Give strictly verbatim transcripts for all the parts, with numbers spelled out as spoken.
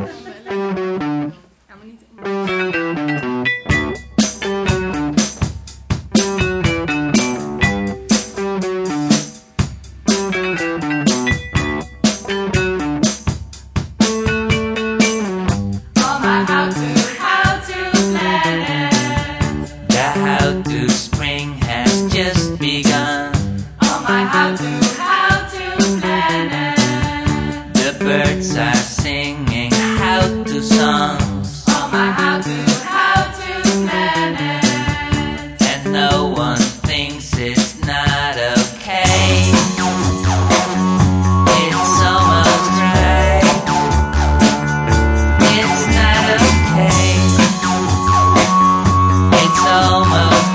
Birds are singing how-to songs on my how-to, how-to planet. And no one thinks it's not okay. It's almost right. It's not okay. It's almost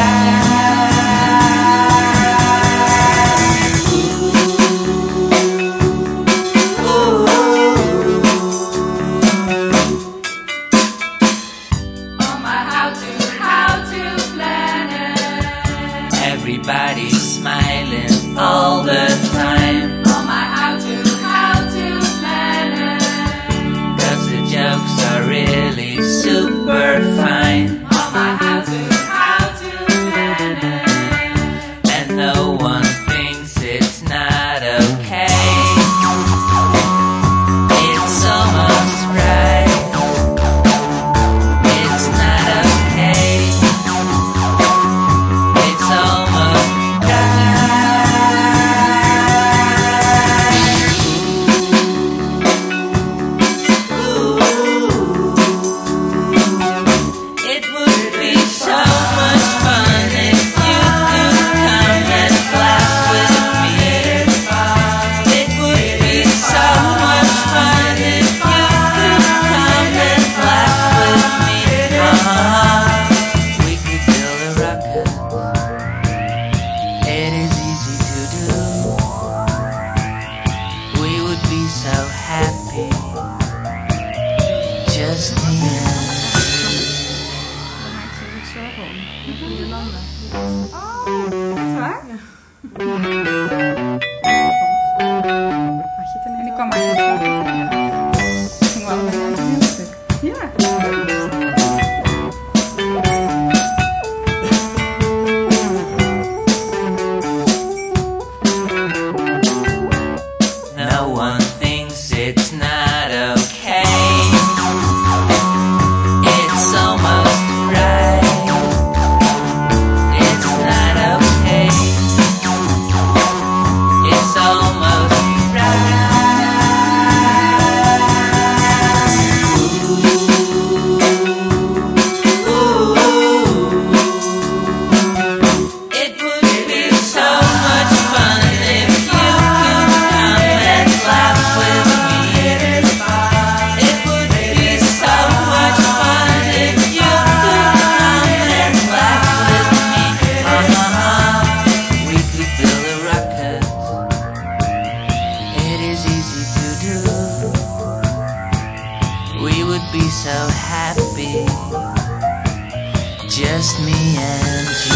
everybody's smiling all the time on my how-to, how-to planet. 'Cause the jokes are really super fine on my how-to, how-to planet. And no one thinks it's not okay. It's almost right. It's not okay. It's almost so happy, just me and Dan maak ik zich zorgen om. Hier landen. Oh, echt waar? Ja. Had je het er en ik kwam eigenlijk. Het ging wel een toneelstuk. Ja. no one thinks it's not okay. It's almost right. It's not okay. It's almost right. Ooh, ooh. It would be so much fun if you could come and laugh with me. It would be so much fun if you could come and laugh with me. Uh-huh. We could build a rocket. It is easy to do. We would be so happy, just me and you.